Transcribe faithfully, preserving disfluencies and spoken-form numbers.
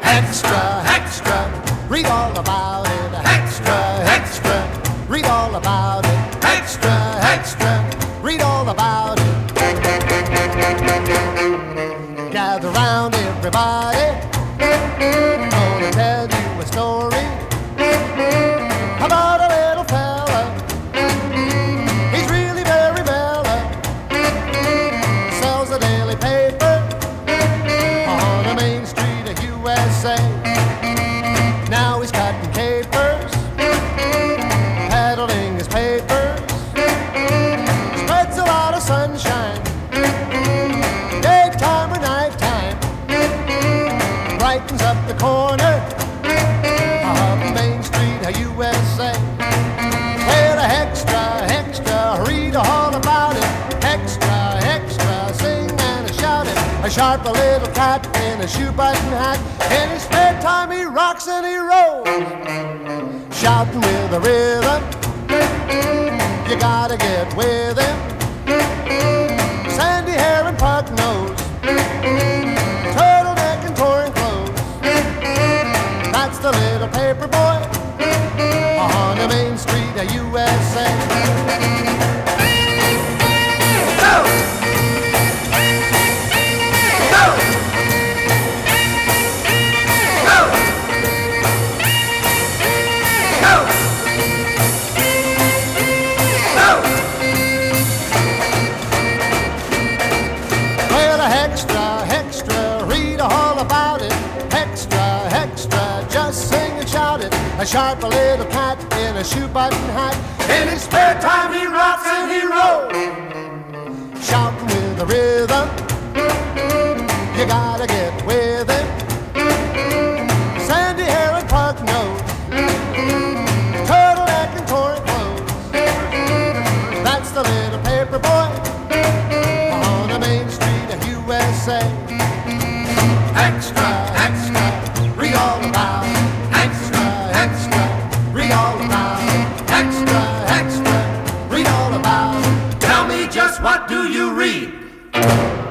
Extra, extra, read all about it. Extra, extra, read all about it. Extra, extra, read all about it. Gather round, everybody. I'm gonna tell you a story about a little fella. He's really very mellow. Sells a daily paper on the main street of U S A. Now he's cutting capers, peddling his papers. Spreads a lot of sunshine, daytime or nighttime. Brightens up the corner of the main street of U S A. Well, extra, extra, read all about it. Extra, extra, sing and shout it. A sharp little cat in a shoe button hat. In his spare time he rocks and he rolls, shouting with a rhythm. You gotta get with him. Sandy hair and pug nose, turtleneck and torn clothes. That's the little paper boy on the main street of U S A. Go! Go! Go! Go! Go! Well, extra, extra, read all about it. Extra, extra, just sing and shout it. A sharp little cat in a shoe button hat. In his spare time he rocks and he rolls, shouting with a rhythm. You gotta get with him. Sandy hair and pug nose, turtleneck and torn clothes. That's the little paper boy on the main street of U S A. Extra, extra, read all about it. Extra, extra, read all about it. Extra, extra, read all about it. Tell me, just what do you read?